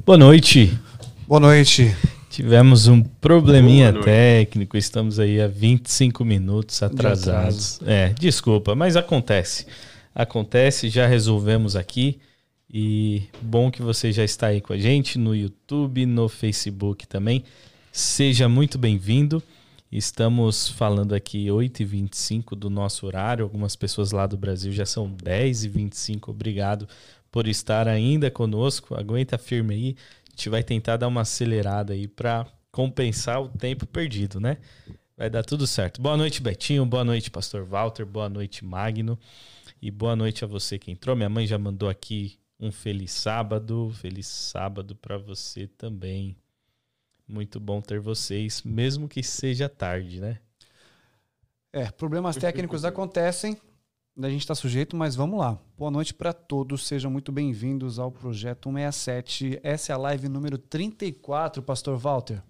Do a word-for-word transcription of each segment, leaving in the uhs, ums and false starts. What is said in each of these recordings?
Boa noite. Boa noite. Tivemos um probleminha técnico, estamos aí há vinte e cinco minutos atrasados. É, desculpa, mas acontece. Acontece, já resolvemos aqui. E bom que você já está aí com a gente no YouTube, no Facebook também. Seja muito bem-vindo. Estamos falando aqui oito e vinte e cinco do nosso horário. Algumas pessoas lá do Brasil já são dez e vinte e cinco. Obrigado por estar ainda conosco. Aguenta firme aí. A gente vai tentar dar uma acelerada aí para compensar o tempo perdido, né? Vai dar tudo certo. Boa noite, Betinho. Boa noite, Pastor Walter. Boa noite, Magno. E boa noite a você que entrou. Minha mãe já mandou aqui um feliz sábado. Feliz sábado para você também. Muito bom ter vocês, mesmo que seja tarde, né? É, problemas técnicos acontecem, a gente está sujeito, mas vamos lá. Boa noite para todos, sejam muito bem-vindos ao Projeto cento e sessenta e sete. Essa é a live número trinta e quatro, Pastor Walter.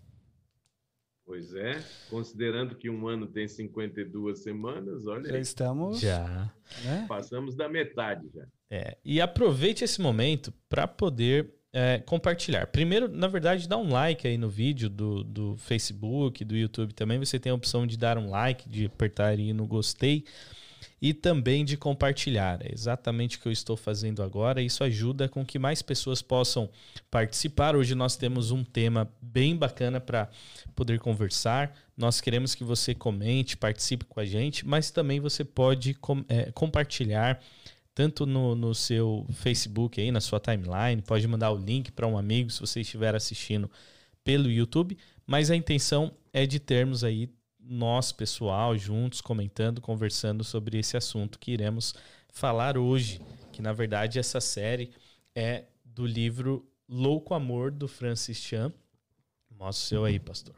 Pois é, considerando que um ano tem cinquenta e duas semanas, olha Já aí. estamos... Já. Né? Passamos da metade já. É, e aproveite esse momento para poder é, compartilhar. Primeiro, na verdade, dá um like aí no vídeo do, do Facebook, do YouTube também. Você tem a opção de dar um like, de apertar aí no gostei e também de compartilhar. É exatamente o que eu estou fazendo agora. Isso ajuda com que mais pessoas possam participar. Hoje nós temos um tema bem bacana para poder conversar. Nós queremos que você comente, participe com a gente, mas também você pode com, é, compartilhar tanto no, no seu Facebook, aí, na sua timeline, pode mandar o link para um amigo se você estiver assistindo pelo YouTube, mas a intenção é de termos aí nós, pessoal, juntos, comentando, conversando sobre esse assunto que iremos falar hoje, que na verdade essa série é do livro Louco Amor, do Francis Chan. Mostra o seu aí, pastor.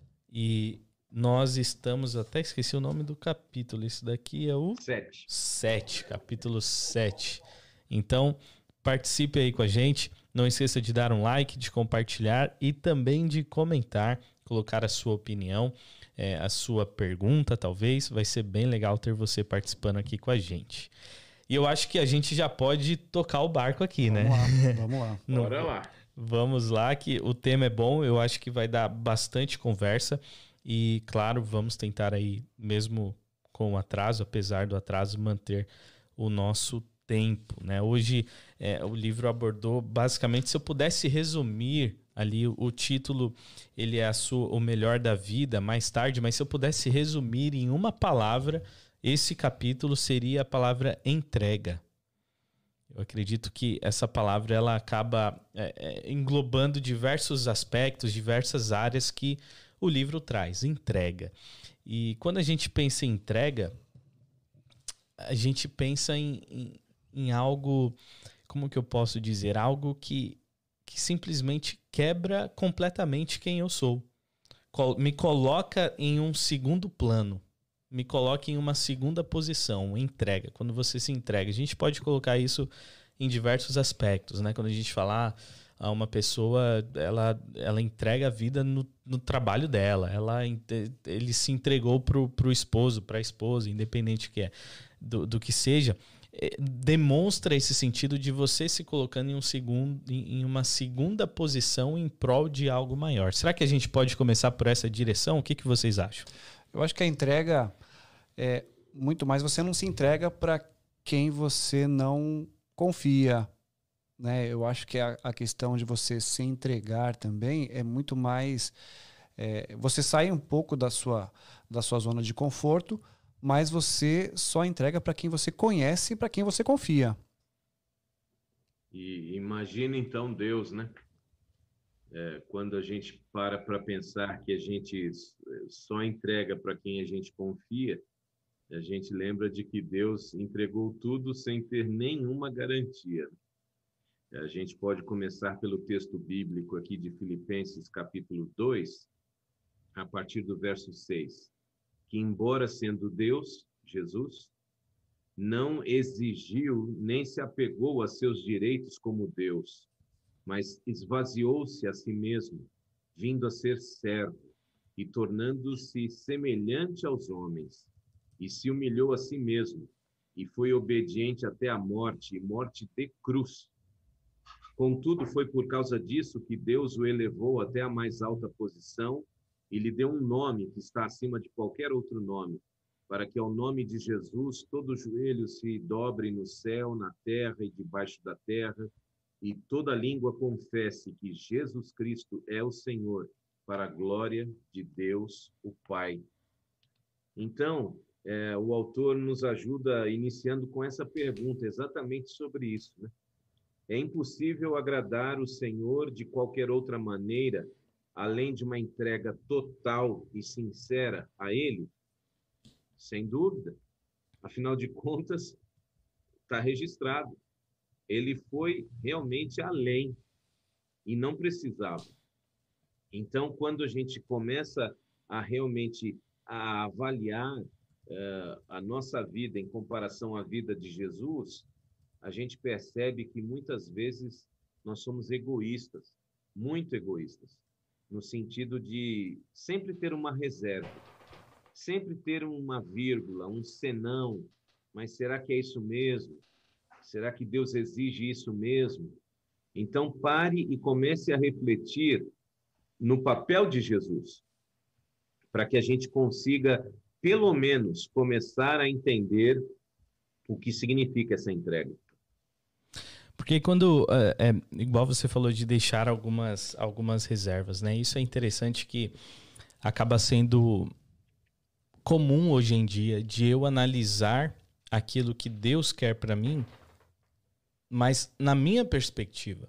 E nós estamos, até esqueci o nome do capítulo, esse daqui é o... Sete. Sete, capítulo sete. Então, participe aí com a gente. Não esqueça de dar um like, de compartilhar e também de comentar, colocar a sua opinião, é, a sua pergunta, talvez. Vai ser bem legal ter você participando aqui com a gente. E eu acho que a gente já pode tocar o barco aqui, vamos né? Lá, vamos lá. No, Bora lá. Vamos lá, que o tema é bom. Eu acho que vai dar bastante conversa. E, claro, vamos tentar aí, mesmo com o atraso, apesar do atraso, manter o nosso tempo, né? Hoje, é, o livro abordou, basicamente, se eu pudesse resumir ali, o, o título, ele é a sua, o melhor da vida, mais tarde, mas se eu pudesse resumir em uma palavra, esse capítulo seria a palavra entrega. Eu acredito que essa palavra ela acaba é, é, englobando diversos aspectos, diversas áreas que o livro traz, entrega. E quando a gente pensa em entrega, a gente pensa em, em, em algo, como que eu posso dizer? Algo que, que simplesmente quebra completamente quem eu sou. Me coloca em um segundo plano. Me coloca em uma segunda posição, entrega. Quando você se entrega, a gente pode colocar isso em diversos aspectos, né? Quando a gente fala... a uma pessoa, ela, ela entrega a vida no, no trabalho dela, ela, ele se entregou pro, pro esposo, para a esposa, independente que é, do, do que seja, demonstra esse sentido de você se colocando em, um segundo, em, em uma segunda posição em prol de algo maior. Será que a gente pode começar por essa direção? O que, que vocês acham? Eu acho que a entrega é muito mais, você não se entrega para quem você não confia, né? Eu acho que a, a questão de você se entregar também é muito mais... É, você sai um pouco da sua, da sua zona de conforto, mas você só entrega para quem você conhece e para quem você confia. E imagina então Deus, né? É, quando a gente para para pensar que a gente só entrega para quem a gente confia, a gente lembra de que Deus entregou tudo sem ter nenhuma garantia. A gente pode começar pelo texto bíblico aqui de Filipenses, capítulo dois, a partir do verso seis, que embora sendo Deus, Jesus, não exigiu nem se apegou a seus direitos como Deus, mas esvaziou-se a si mesmo, vindo a ser servo e tornando-se semelhante aos homens, e se humilhou a si mesmo, e foi obediente até a morte, e morte de cruz. Contudo, foi por causa disso que Deus o elevou até a mais alta posição e lhe deu um nome que está acima de qualquer outro nome, para que ao nome de Jesus todo joelho se dobre no céu, na terra e debaixo da terra, e toda língua confesse que Jesus Cristo é o Senhor, para a glória de Deus, o Pai. Então, é, o autor nos ajuda iniciando com essa pergunta, exatamente sobre isso, né? É impossível agradar o Senhor de qualquer outra maneira, além de uma entrega total e sincera a Ele? Sem dúvida. Afinal de contas, está registrado. Ele foi realmente além e não precisava. Então, quando a gente começa a realmente a avaliar uh, a nossa vida em comparação à vida de Jesus, a gente percebe que muitas vezes nós somos egoístas, muito egoístas, no sentido de sempre ter uma reserva, sempre ter uma vírgula, um senão, mas será que é isso mesmo? Será que Deus exige isso mesmo? Então pare e comece a refletir no papel de Jesus, para que a gente consiga, pelo menos, começar a entender o que significa essa entrega. Porque quando, é, é, igual você falou de deixar algumas, algumas reservas, né? Isso é interessante que acaba sendo comum hoje em dia de eu analisar aquilo que Deus quer para mim, mas na minha perspectiva.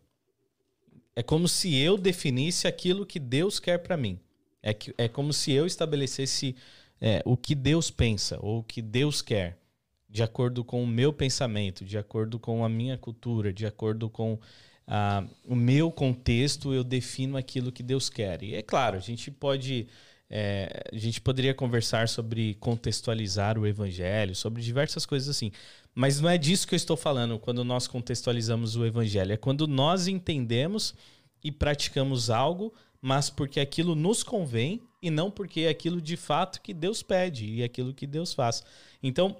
É como se eu definisse aquilo que Deus quer para mim. É, que, é como se eu estabelecesse é, o que Deus pensa ou o que Deus quer, de acordo com o meu pensamento, de acordo com a minha cultura, de acordo com ah, o meu contexto, eu defino aquilo que Deus quer. E é claro, a gente pode... É, a gente poderia conversar sobre contextualizar o evangelho, sobre diversas coisas assim, mas não é disso que eu estou falando quando nós contextualizamos o evangelho, é quando nós entendemos e praticamos algo, mas porque aquilo nos convém e não porque é aquilo de fato que Deus pede e aquilo que Deus faz. Então,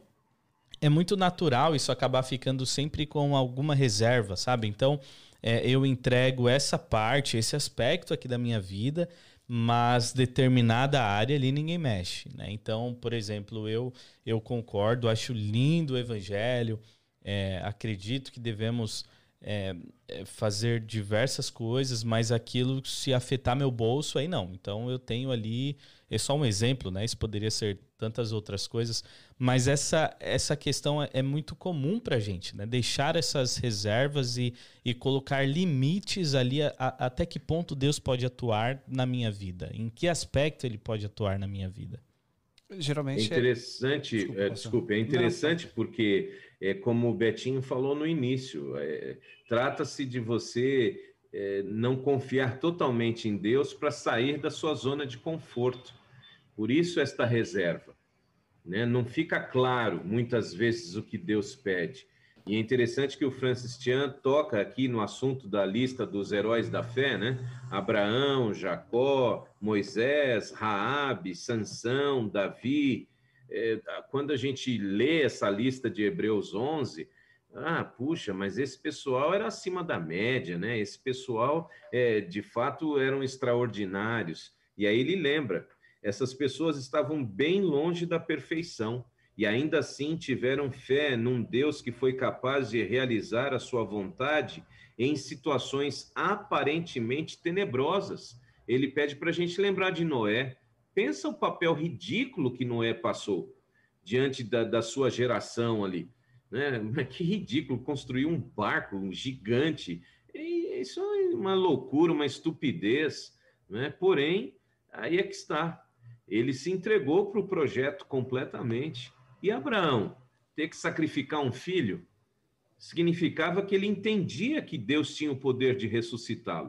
é muito natural isso acabar ficando sempre com alguma reserva, sabe? Então, é, eu entrego essa parte, esse aspecto aqui da minha vida, mas determinada área ali ninguém mexe, né? Então, por exemplo, eu, eu concordo, acho lindo o evangelho, é, acredito que devemos é, fazer diversas coisas, mas aquilo se afetar meu bolso, aí não. Então, eu tenho ali, é só um exemplo, né? Isso poderia ser tantas outras coisas, mas essa, essa questão é, é muito comum para a gente, né? Deixar essas reservas e, e colocar limites ali a, a, até que ponto Deus pode atuar na minha vida, em que aspecto Ele pode atuar na minha vida. Geralmente é interessante, é... Desculpa, é, desculpa, é interessante não, porque, é, como o Betinho falou no início, é, trata-se de você é, não confiar totalmente em Deus para sair da sua zona de conforto. Por isso esta reserva, né? Não fica claro, muitas vezes, o que Deus pede. E é interessante que o Francis Chan toca aqui no assunto da lista dos heróis da fé, né? Abraão, Jacó, Moisés, Raabe, Sansão, Davi. É, quando a gente lê essa lista de Hebreus onze, ah, puxa, mas esse pessoal era acima da média, né? Esse pessoal, é, de fato, eram extraordinários. E aí ele lembra, essas pessoas estavam bem longe da perfeição e ainda assim tiveram fé num Deus que foi capaz de realizar a sua vontade em situações aparentemente tenebrosas. Ele pede para a gente lembrar de Noé. Pensa o papel ridículo que Noé passou diante da, da sua geração ali, né? Que ridículo, construir um barco um gigante. E isso é uma loucura, uma estupidez, né? Porém, aí é que está. Ele se entregou para o projeto completamente. E Abraão, ter que sacrificar um filho, significava que ele entendia que Deus tinha o poder de ressuscitá-lo.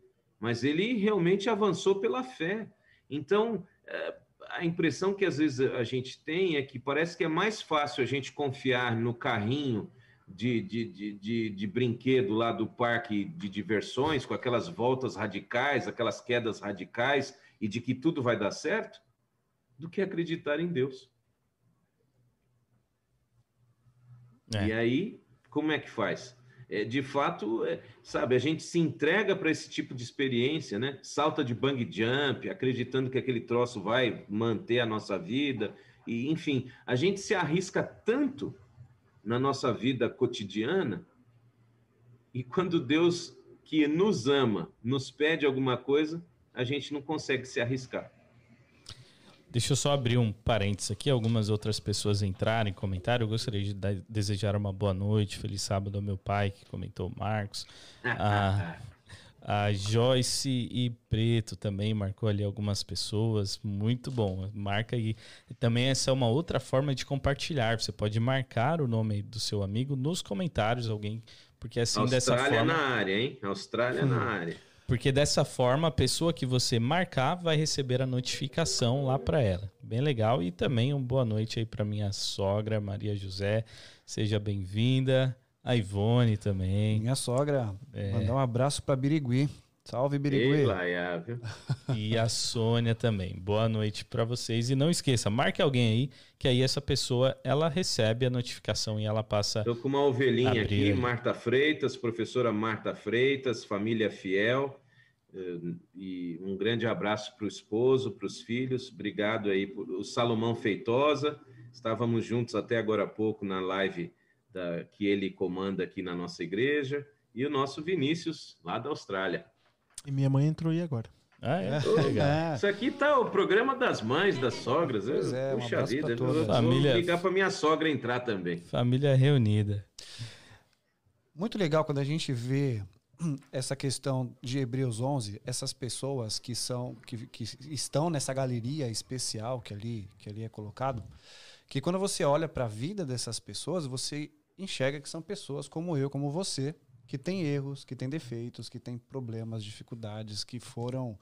Mas ele realmente avançou pela fé. Então, a impressão que às vezes a gente tem é que parece que é mais fácil a gente confiar no carrinho de, de, de, de, de brinquedo lá do parque de diversões, com aquelas voltas radicais, aquelas quedas radicais, e de que tudo vai dar certo, do que acreditar em Deus. É. E aí, como é que faz? é, de fato, é, sabe, a gente se entrega para esse tipo de experiência, né? Salta de bungee jump, acreditando que aquele troço vai manter a nossa vida. E, enfim, a gente se arrisca tanto na nossa vida cotidiana, e quando Deus, que nos ama, nos pede alguma coisa, a gente não consegue se arriscar. Deixa eu só abrir um parênteses aqui. Algumas outras pessoas entraram em comentário. Eu gostaria de dar, desejar uma boa noite, feliz sábado ao meu pai, que comentou, Marcos. A, a Joyce e Preto também marcou ali algumas pessoas. Muito bom. Marca aí. Também essa é uma outra forma de compartilhar. Você pode marcar o nome do seu amigo nos comentários, alguém, porque assim Austrália dessa forma... na área, hein? Austrália hum. na área. Porque dessa forma, a pessoa que você marcar vai receber a notificação lá para ela. Bem legal. E também uma boa noite aí para minha sogra, Maria José. Seja bem-vinda. A Ivone também. Minha sogra. É. Mandar um abraço para Birigui. Salve, Birigui. Ei, Laia, viu? E a Sônia também. Boa noite para vocês. E não esqueça, marque alguém aí, que aí essa pessoa, ela recebe a notificação e ela passa... Estou com uma ovelhinha aqui, ali. Marta Freitas, professora Marta Freitas, família fiel. E um grande abraço para o esposo, para os filhos. Obrigado aí. O Salomão Feitosa. Estávamos juntos até agora há pouco na live da, que ele comanda aqui na nossa igreja. E o nosso Vinícius, lá da Austrália. E minha mãe entrou aí agora. Ah, é? Oh, isso aqui tá o programa das mães, das sogras. Pois é, Puxa um vida, eu Família... vou ligar para minha sogra entrar também. Família reunida. Muito legal quando a gente vê essa questão de Hebreus onze, essas pessoas que, são, que, que estão nessa galeria especial que ali, que ali é colocado, que quando você olha para a vida dessas pessoas, você enxerga que são pessoas como eu, como você, que tem erros, que tem defeitos, que tem problemas, dificuldades, que foram...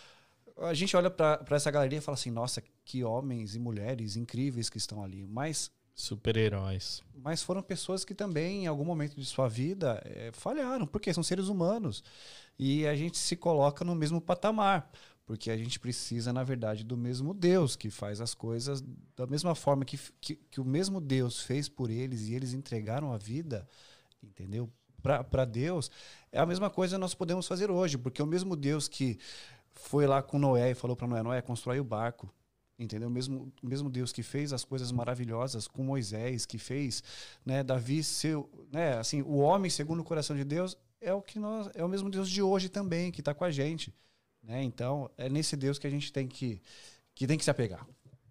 A gente olha para essa galeria e fala assim, nossa, que homens e mulheres incríveis que estão ali, mas... Super-heróis. Mas foram pessoas que também, em algum momento de sua vida, é, falharam, porque são seres humanos. E a gente se coloca no mesmo patamar, porque a gente precisa, na verdade, do mesmo Deus, que faz as coisas da mesma forma que, que, que o mesmo Deus fez por eles e eles entregaram a vida, entendeu? Para Deus, é a mesma coisa que nós podemos fazer hoje, porque o mesmo Deus que foi lá com Noé e falou para Noé, Noé, constrói o barco, entendeu? O mesmo, o mesmo Deus que fez as coisas maravilhosas com Moisés, que fez, né, Davi, seu, né, assim, o homem segundo o coração de Deus, é o, que nós, é o mesmo Deus de hoje também, que está com a gente. Né? Então, é nesse Deus que a gente tem que, que, tem que se apegar.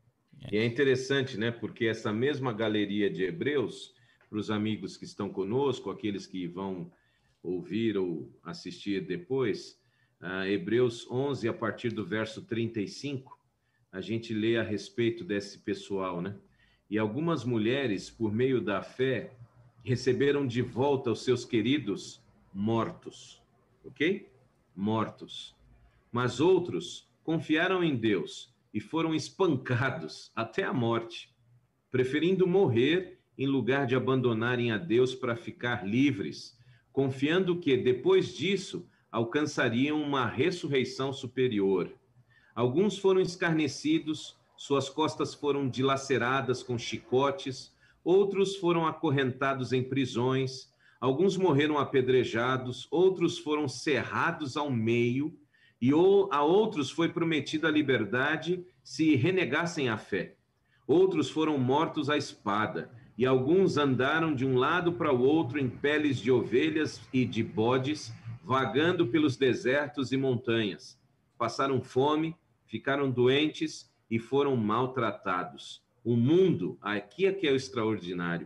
E é interessante, né? Porque essa mesma galeria de Hebreus... para os amigos que estão conosco, aqueles que vão ouvir ou assistir depois, uh, Hebreus onze, a partir do verso trinta e cinco, a gente lê a respeito desse pessoal, né? E algumas mulheres, por meio da fé, receberam de volta os seus queridos mortos, ok? Mortos. Mas outros confiaram em Deus e foram espancados até a morte, preferindo morrer em lugar de abandonarem a Deus para ficar livres, confiando que, depois disso, alcançariam uma ressurreição superior. Alguns foram escarnecidos, suas costas foram dilaceradas com chicotes, outros foram acorrentados em prisões, alguns morreram apedrejados, outros foram cerrados ao meio, e a outros foi prometida a liberdade se renegassem a fé. Outros foram mortos à espada, e alguns andaram de um lado para o outro em peles de ovelhas e de bodes, vagando pelos desertos e montanhas. Passaram fome, ficaram doentes e foram maltratados. O mundo, aqui é que é o extraordinário,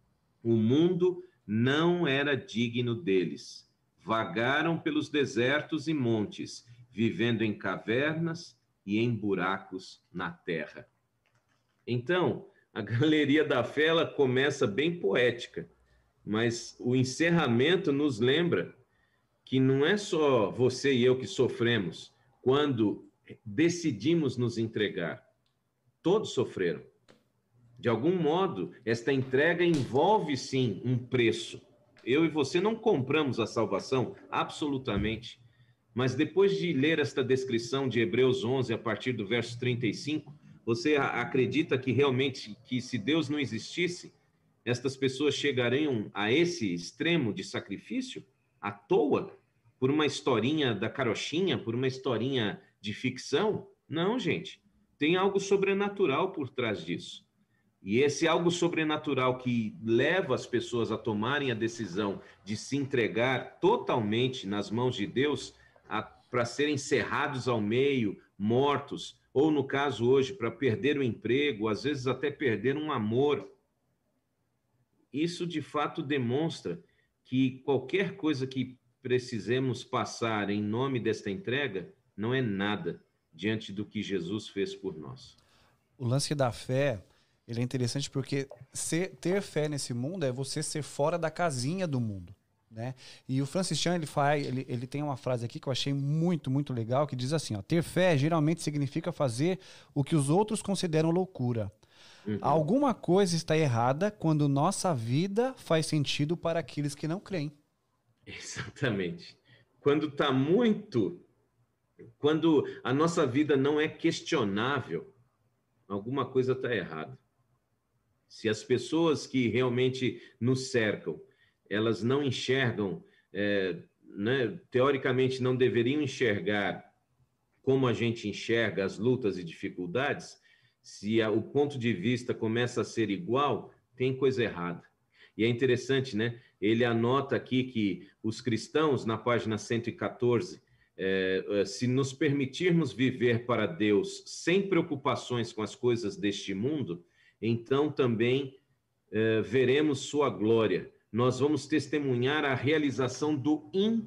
o mundo não era digno deles. Vagaram pelos desertos e montes, vivendo em cavernas e em buracos na terra. Então, a galeria da fé, ela começa bem poética, mas o encerramento nos lembra que não é só você e eu que sofremos quando decidimos nos entregar. Todos sofreram. De algum modo, esta entrega envolve, sim, um preço. Eu e você não compramos a salvação, absolutamente. Mas depois de ler esta descrição de Hebreus onze, a partir do verso trinta e cinco, você acredita que realmente, que se Deus não existisse, Estas pessoas chegariam a esse extremo de sacrifício à toa, por uma historinha da carochinha, por uma historinha de ficção? Não, gente. Tem algo sobrenatural por trás disso. E esse algo sobrenatural que leva as pessoas a tomarem a decisão de se entregar totalmente nas mãos de Deus para serem cerrados ao meio, mortos, ou no caso hoje, para perder o emprego, às vezes até perder um amor. Isso de fato demonstra que qualquer coisa que precisemos passar em nome desta entrega não é nada diante do que Jesus fez por nós. O lance da fé, ele é interessante porque ser, ter fé nesse mundo é você ser fora da casinha do mundo, né? E o Francis Chan, ele, faz, ele, ele tem uma frase aqui que eu achei muito, muito legal, que diz assim, ó, ter fé geralmente significa fazer o que os outros consideram loucura. Uhum. Alguma coisa está errada quando nossa vida faz sentido para aqueles que não creem. Exatamente. Quando está muito... Quando a nossa vida não é questionável, alguma coisa está errada. Se as pessoas que realmente nos cercam, elas não enxergam, é, né, teoricamente não deveriam enxergar como a gente enxerga as lutas e dificuldades, se a, o ponto de vista começa a ser igual, tem coisa errada. E é interessante, né? Ele anota aqui que os cristãos, na página cento e quatorze, é, se nos permitirmos viver para Deus sem preocupações com as coisas deste mundo, então também é, veremos sua glória. Nós vamos testemunhar a realização do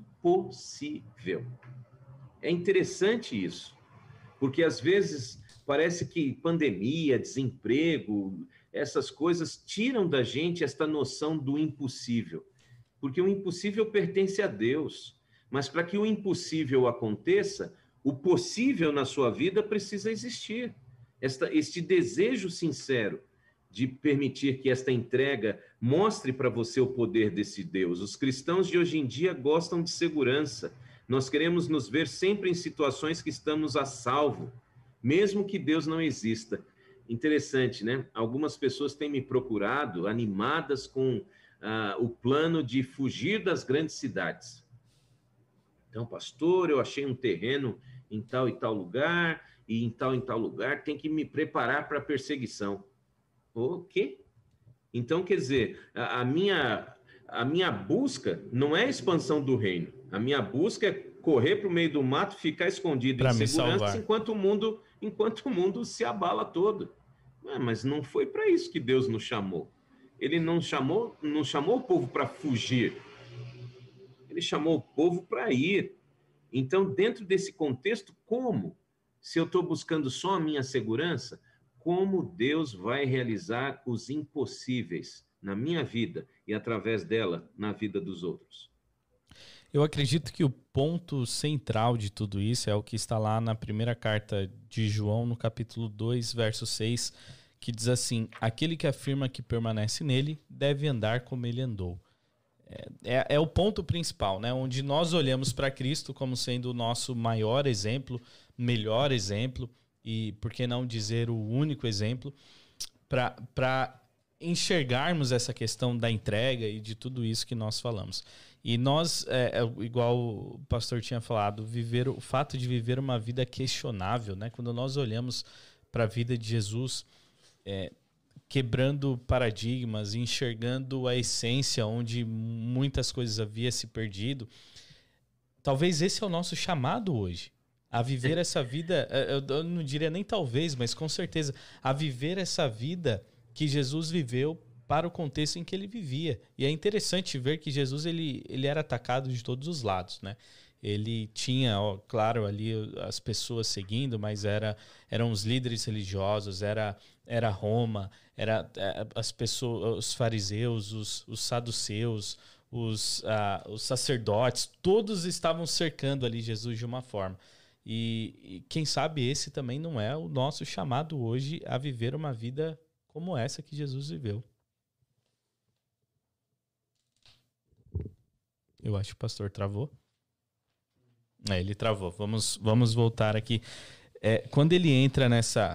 impossível. É interessante isso, porque às vezes parece que pandemia, desemprego, essas coisas tiram da gente esta noção do impossível, porque o impossível pertence a Deus, mas para que o impossível aconteça, o possível na sua vida precisa existir. Esta, este desejo sincero de permitir que esta entrega mostre para você o poder desse Deus. Os cristãos de hoje em dia gostam de segurança. Nós queremos nos ver sempre em situações que estamos a salvo, mesmo que Deus não exista. Interessante, né? Algumas pessoas têm me procurado animadas com ah, o plano de fugir das grandes cidades. Então, pastor, eu achei um terreno em tal e tal lugar, e em tal e tal lugar, tem que me preparar para a perseguição. O quê? Então, quer dizer, a, a, minha, a minha busca não é a expansão do reino. A minha busca é correr para o meio do mato, ficar escondido pra em segurança, enquanto o mundo, enquanto o mundo se abala todo. Ué, mas não foi para isso que Deus nos chamou. Ele não chamou, não chamou o povo para fugir. Ele chamou o povo para ir. Então, dentro desse contexto, como? Se eu estou buscando só a minha segurança, como Deus vai realizar os impossíveis na minha vida e, através dela, na vida dos outros? Eu acredito que o ponto central de tudo isso é o que está lá na primeira carta de João, no capítulo dois, verso seis, que diz assim: aquele que afirma que permanece nele deve andar como ele andou. É, é, é o ponto principal, né? Onde nós olhamos para Cristo como sendo o nosso maior exemplo, melhor exemplo, e por que não dizer o único exemplo, para enxergarmos essa questão da entrega e de tudo isso que nós falamos. E nós, é, é, igual o pastor tinha falado, viver, o fato de viver uma vida questionável, né? Quando nós olhamos para a vida de Jesus, é, quebrando paradigmas, enxergando a essência onde muitas coisas havia se perdido, talvez esse é o nosso chamado hoje. A viver essa vida, eu não diria nem talvez, mas com certeza, a viver essa vida que Jesus viveu para o contexto em que ele vivia. E é interessante ver que Jesus ele, ele era atacado de todos os lados, né? Ele tinha, ó, claro, ali as pessoas seguindo, mas era, eram os líderes religiosos, era, era Roma, era as pessoas, os fariseus, os, os saduceus, os, uh, os sacerdotes, todos estavam cercando ali Jesus de uma forma. E, e quem sabe esse também não é o nosso chamado hoje a viver uma vida como essa que Jesus viveu. Eu acho que o pastor travou. É, ele travou. Vamos, vamos voltar aqui. É, quando ele entra nessa,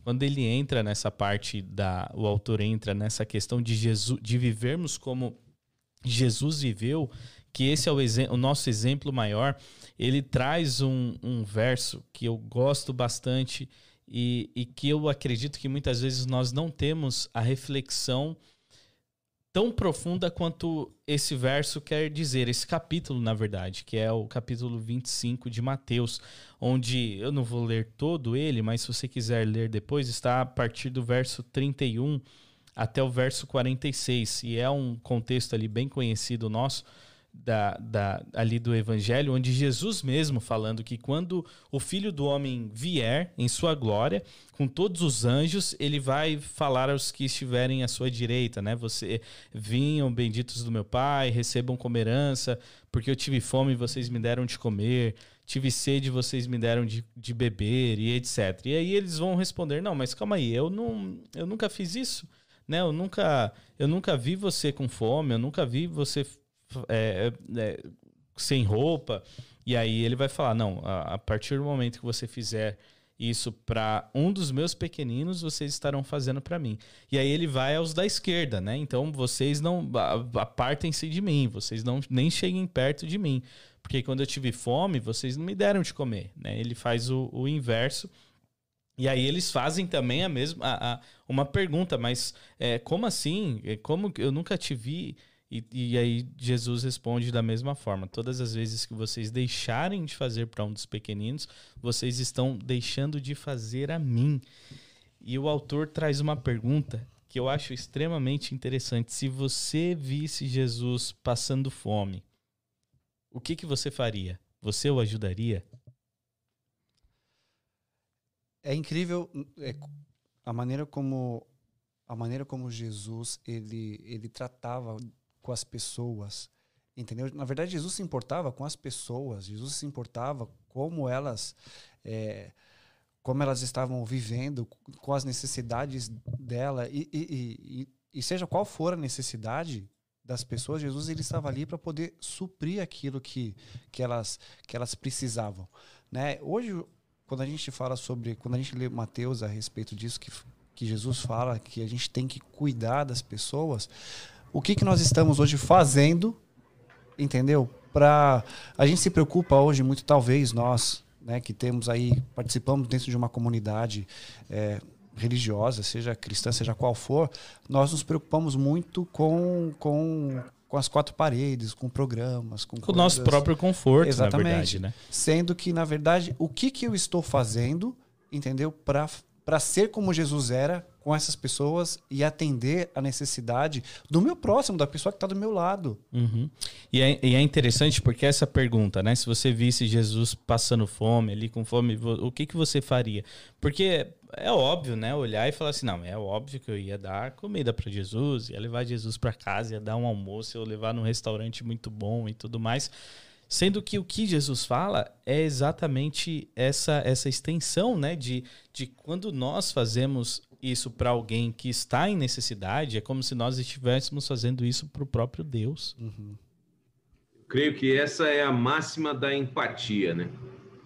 quando ele entra nessa parte da, o autor entra nessa questão de Jesus, de vivermos como Jesus viveu, que esse é o, exe- o nosso exemplo maior, ele traz um, um verso que eu gosto bastante e, e que eu acredito que muitas vezes nós não temos a reflexão tão profunda quanto esse verso quer dizer, esse capítulo, na verdade, que é o capítulo vinte e cinco de Mateus, onde eu não vou ler todo ele, mas se você quiser ler depois, está a partir do verso trinta e um até o verso quarenta e seis, e é um contexto ali bem conhecido nosso, Da, da, ali do Evangelho, onde Jesus mesmo falando que quando o Filho do Homem vier em sua glória, com todos os anjos, ele vai falar aos que estiverem à sua direita, né? Você vinham benditos do meu Pai, recebam como herança, porque eu tive fome e vocês me deram de comer, tive sede e vocês me deram de, de beber, e etcétera. E aí eles vão responder, não, mas calma aí, eu, não, eu nunca fiz isso, né? Eu nunca, eu nunca vi você com fome, eu nunca vi você É, é, sem roupa. E aí ele vai falar, não, a, a partir do momento que você fizer isso para um dos meus pequeninos, vocês estarão fazendo para mim. E aí ele vai aos da esquerda, né? Então vocês não apartem-se de mim, vocês não nem cheguem perto de mim, porque quando eu tive fome, vocês não me deram de comer, né? Ele faz o, o inverso. E aí eles fazem também a mesma a, a, uma pergunta, mas é, como assim? Como eu nunca te vi? E, e aí Jesus responde da mesma forma. Todas as vezes que vocês deixarem de fazer para um dos pequeninos, vocês estão deixando de fazer a mim. E o autor traz uma pergunta que eu acho extremamente interessante. Se você visse Jesus passando fome, o que, que você faria? Você o ajudaria? É incrível é, a maneira como a maneira como Jesus ele, ele tratava com as pessoas, entendeu? Na verdade, Jesus se importava com as pessoas. Jesus se importava como elas, é, como elas estavam vivendo, com as necessidades dela e, e, e, e seja qual for a necessidade das pessoas, Jesus ele estava ali para poder suprir aquilo que, que, elas, que elas precisavam, né? Hoje, quando a gente fala sobre, quando a gente lê Mateus a respeito disso que que Jesus fala que a gente tem que cuidar das pessoas. O que, que nós estamos hoje fazendo, entendeu? Pra, a gente se preocupa hoje muito, talvez nós, né, que temos aí, participamos dentro de uma comunidade é, religiosa, seja cristã, seja qual for, nós nos preocupamos muito com, com, com as quatro paredes, com programas, com, com o nosso próprio conforto, exatamente, na verdade, né? Sendo que, na verdade, o que, que eu estou fazendo, entendeu? Para para ser como Jesus era com essas pessoas e atender a necessidade do meu próximo, da pessoa que está do meu lado. Uhum. E, é, e é interessante porque essa pergunta, né? Se você visse Jesus passando fome, ali com fome, o que, que você faria? Porque é óbvio, né? Olhar e falar assim, não, é óbvio que eu ia dar comida para Jesus, ia levar Jesus para casa, ia dar um almoço, ia levar num restaurante muito bom e tudo mais. Sendo que o que Jesus fala é exatamente essa, essa extensão, né? De, de quando nós fazemos isso para alguém que está em necessidade, é como se nós estivéssemos fazendo isso para o próprio Deus. Uhum. Creio que essa é a máxima da empatia, né?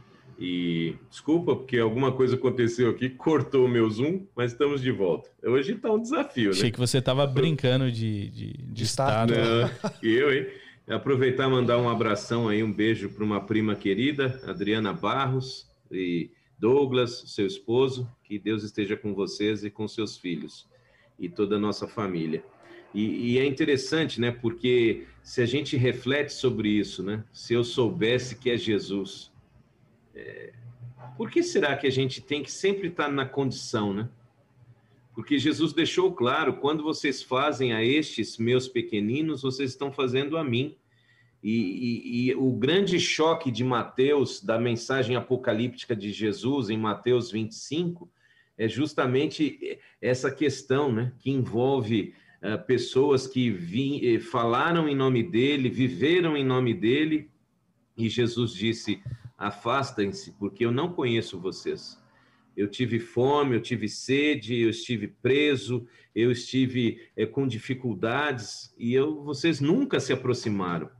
E desculpa, porque alguma coisa aconteceu aqui, cortou o meu Zoom, mas estamos de volta. Hoje está um desafio, Achei né? que você estava brincando de, de, de, de estado. Não, eu, hein? Aproveitar e mandar um abração aí, um beijo para uma prima querida, Adriana Barros, e Douglas, seu esposo, que Deus esteja com vocês e com seus filhos e toda a nossa família. E, e é interessante, né? Porque se a gente reflete sobre isso, né? Se eu soubesse que é Jesus, é... por que será que a gente tem que sempre estar na condição, né? Porque Jesus deixou claro, quando vocês fazem a estes meus pequeninos, vocês estão fazendo a mim. E, e, e o grande choque de Mateus, da mensagem apocalíptica de Jesus em Mateus vinte e cinco, é justamente essa questão, né, que envolve uh, pessoas que vim, falaram em nome dele, viveram em nome dele, e Jesus disse, afastem-se, porque eu não conheço vocês. Eu tive fome, eu tive sede, eu estive preso, eu estive é, com dificuldades e eu, vocês nunca se aproximaram.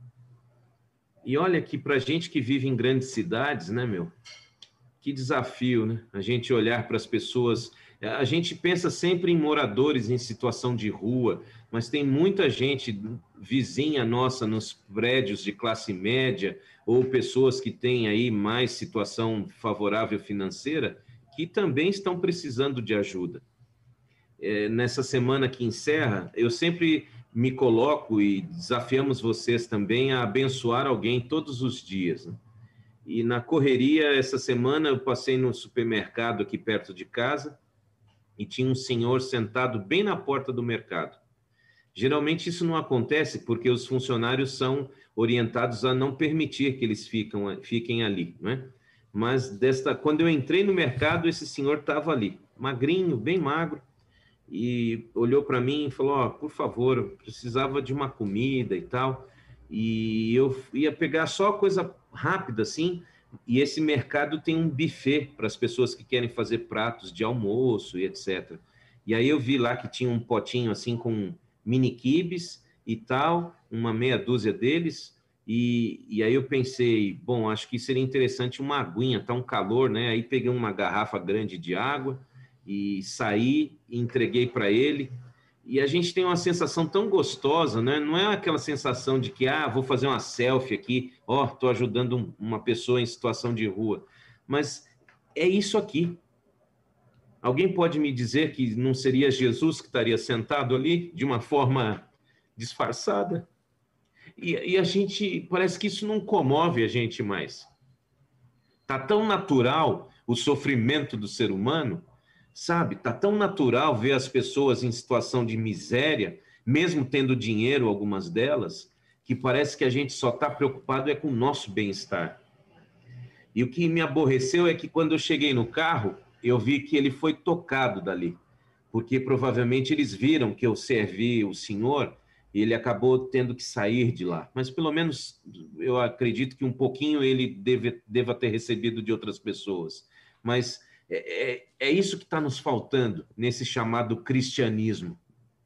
E olha que para a gente que vive em grandes cidades, né, meu? Que desafio, né? A gente olhar para as pessoas A gente pensa sempre em moradores em situação de rua, mas tem muita gente vizinha nossa nos prédios de classe média ou pessoas que têm aí mais situação favorável financeira que também estão precisando de ajuda. É, nessa semana que encerra, eu sempre me coloco e desafiamos vocês também a abençoar alguém todos os dias, né? E na correria, essa semana, eu passei no supermercado aqui perto de casa e tinha um senhor sentado bem na porta do mercado. Geralmente isso não acontece porque os funcionários são orientados a não permitir que eles ficam, fiquem ali, né? Mas desta, quando eu entrei no mercado, esse senhor estava ali, magrinho, bem magro, e olhou para mim e falou, oh, por favor, eu precisava de uma comida e tal, e eu ia pegar só coisa rápida assim, e esse mercado tem um buffet para as pessoas que querem fazer pratos de almoço e etcétera. E aí eu vi lá que tinha um potinho assim com mini quibes e tal, uma meia dúzia deles, e, e aí eu pensei, bom, acho que seria interessante uma aguinha, tá um calor, né? Aí peguei uma garrafa grande de água e saí e entreguei para ele. E a gente tem uma sensação tão gostosa, né? Não é aquela sensação de que, ah, vou fazer uma selfie aqui, ó, oh, estou ajudando uma pessoa em situação de rua. Mas é isso aqui. Alguém pode me dizer que não seria Jesus que estaria sentado ali de uma forma disfarçada? E, e a gente, parece que isso não comove a gente mais. Tá tão natural o sofrimento do ser humano, sabe? Tá tão natural ver as pessoas em situação de miséria, mesmo tendo dinheiro, algumas delas, que parece que a gente só está preocupado é com o nosso bem-estar. E o que me aborreceu é que quando eu cheguei no carro, eu vi que ele foi tocado dali, porque provavelmente eles viram que eu servi o senhor e ele acabou tendo que sair de lá. Mas pelo menos eu acredito que um pouquinho ele deve, deva ter recebido de outras pessoas. Mas é, é, é isso que está nos faltando nesse chamado cristianismo.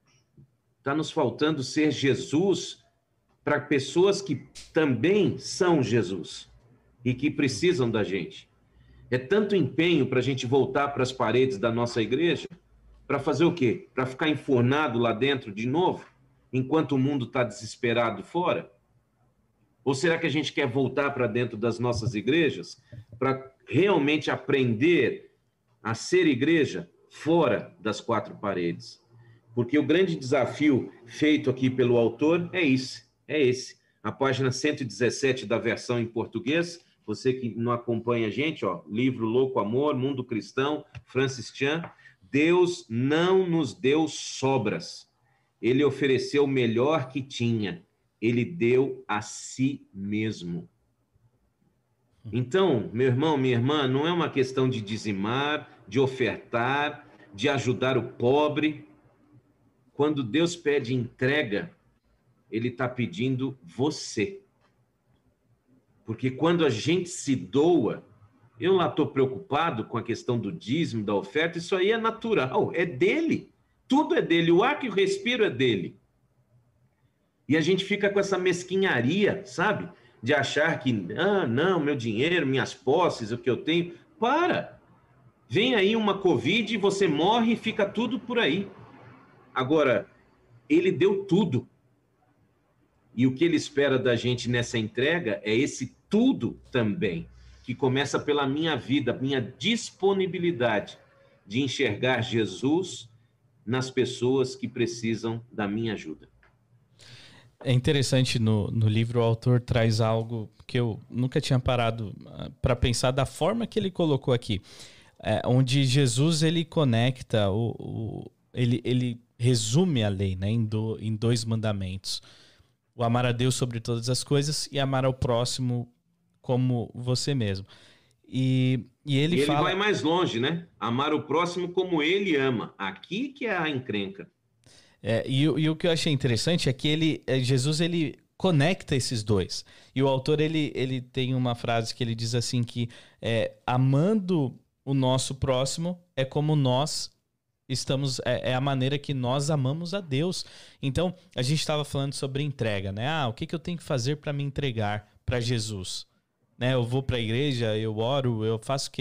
Está nos faltando ser Jesus para pessoas que também são Jesus e que precisam da gente. É tanto empenho para a gente voltar para as paredes da nossa igreja, para fazer o quê? Para ficar enfornado lá dentro de novo, enquanto o mundo está desesperado fora? Ou será que a gente quer voltar para dentro das nossas igrejas para realmente aprender a ser igreja fora das quatro paredes? Porque o grande desafio feito aqui pelo autor é esse, é esse. A página cento e dezessete da versão em português, você que não acompanha a gente, ó, livro Louco Amor, Mundo Cristão, Francis Chan, Deus não nos deu sobras. Ele ofereceu o melhor que tinha. Ele deu a si mesmo. Então, meu irmão, minha irmã, não é uma questão de dizimar, de ofertar, de ajudar o pobre. Quando Deus pede entrega, Ele está pedindo você. Porque quando a gente se doa, eu lá estou preocupado com a questão do dízimo, da oferta, isso aí é natural, é dele. Tudo é dele, o ar que eu respiro é dele. E a gente fica com essa mesquinharia, sabe? De achar que, ah, não, meu dinheiro, minhas posses, o que eu tenho. Para! Vem aí uma Covid, você morre e fica tudo por aí. Agora, ele deu tudo. E o que ele espera da gente nessa entrega é esse tudo também, que começa pela minha vida, minha disponibilidade de enxergar Jesus nas pessoas que precisam da minha ajuda. É interessante, no, no livro o autor traz algo que eu nunca tinha parado para pensar da forma que ele colocou aqui, é, onde Jesus ele conecta, o, o, ele, ele resume a lei, né, em, do, em dois mandamentos. O amar a Deus sobre todas as coisas e amar ao próximo como você mesmo. E, e ele, ele fala... vai mais longe, né? Amar o próximo como ele ama. Aqui que é a encrenca. É, e, e o que eu achei interessante é que ele, Jesus ele conecta esses dois. E o autor ele, ele tem uma frase que ele diz assim que é, amando o nosso próximo é como nós estamos, é, é a maneira que nós amamos a Deus. Então, a gente estava falando sobre entrega, né? Ah, o que, que eu tenho que fazer para me entregar para Jesus? Né? Eu vou para a igreja, eu oro, eu faço o quê?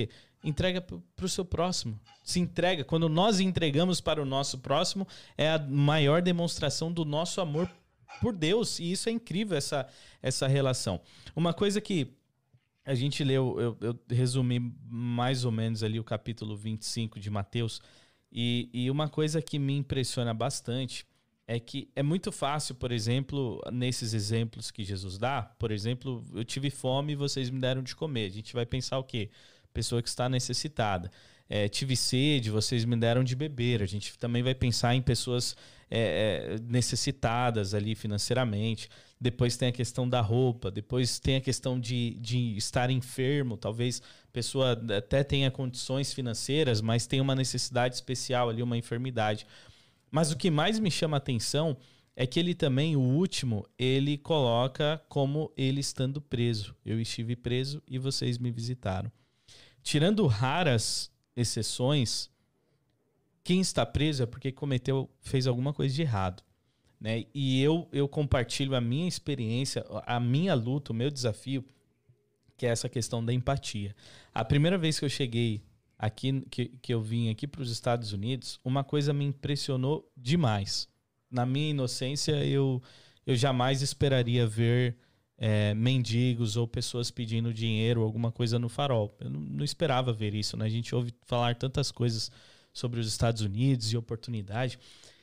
entrega para o seu próximo. Se entrega. Quando nós entregamos para o nosso próximo, é a maior demonstração do nosso amor por Deus. E isso é incrível, essa, essa relação. Uma coisa que a gente leu, eu, eu resumi mais ou menos ali o capítulo vinte e cinco de Mateus, e, e uma coisa que me impressiona bastante é que é muito fácil, por exemplo, nesses exemplos que Jesus dá, por exemplo, eu tive fome e vocês me deram de comer. A gente vai pensar o quê? Pessoa que está necessitada. É, tive sede, vocês me deram de beber. A gente também vai pensar em pessoas é, é, necessitadas ali financeiramente. Depois tem a questão da roupa, depois tem a questão de, de estar enfermo. Talvez a pessoa até tenha condições financeiras, mas tem uma necessidade especial ali, uma enfermidade. Mas o que mais me chama a atenção é que ele também, o último, ele coloca como ele estando preso. Eu estive preso e vocês me visitaram. Tirando raras exceções, quem está preso é porque cometeu, fez alguma coisa de errado, né? E eu, eu compartilho a minha experiência, a minha luta, o meu desafio, que é essa questão da empatia. A primeira vez que eu cheguei aqui, que, que eu vim aqui para os Estados Unidos, uma coisa me impressionou demais. Na minha inocência, eu, eu jamais esperaria ver É, mendigos ou pessoas pedindo dinheiro ou alguma coisa no farol. Eu não, não esperava ver isso, né? A gente ouve falar tantas coisas sobre os Estados Unidos e oportunidade.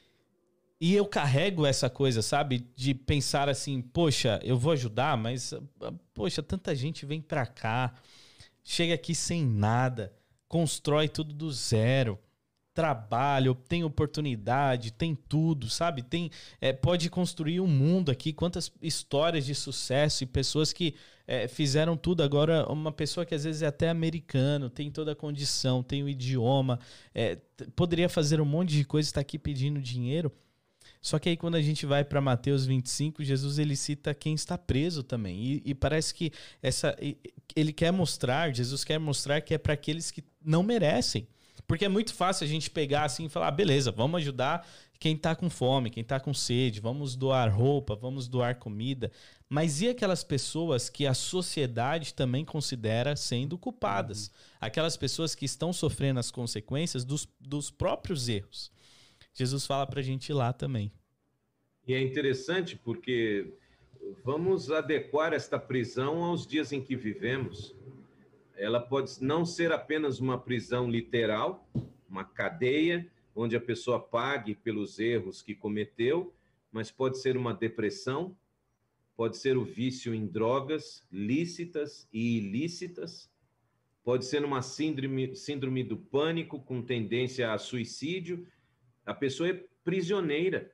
E eu carrego essa coisa, sabe? De pensar assim, poxa, eu vou ajudar, mas, poxa, tanta gente vem pra cá, chega aqui sem nada, constrói tudo do zero, trabalho, tem oportunidade, tem tudo, sabe? Tem, é, pode construir um mundo aqui. Quantas histórias de sucesso e pessoas que é, fizeram tudo. Agora, uma pessoa que às vezes é até americano, tem toda a condição, tem o idioma, é, t- poderia fazer um monte de coisa, está aqui pedindo dinheiro. Só que aí quando a gente vai para Mateus vinte e cinco, Jesus ele cita quem está preso também. E, e parece que essa, ele quer mostrar, Jesus quer mostrar que é para aqueles que não merecem. Porque é muito fácil a gente pegar assim e falar, ah, beleza, vamos ajudar quem está com fome, quem está com sede, vamos doar roupa, vamos doar comida. Mas e aquelas pessoas que a sociedade também considera sendo culpadas? Uhum. Aquelas pessoas que estão sofrendo as consequências dos, dos próprios erros. Jesus fala para a gente ir lá também. E é interessante porque vamos adequar esta prisão aos dias em que vivemos. Ela pode não ser apenas uma prisão literal, uma cadeia, onde a pessoa pague pelos erros que cometeu, mas pode ser uma depressão, pode ser o vício em drogas lícitas e ilícitas, pode ser uma síndrome, síndrome do pânico com tendência a suicídio. A pessoa é prisioneira.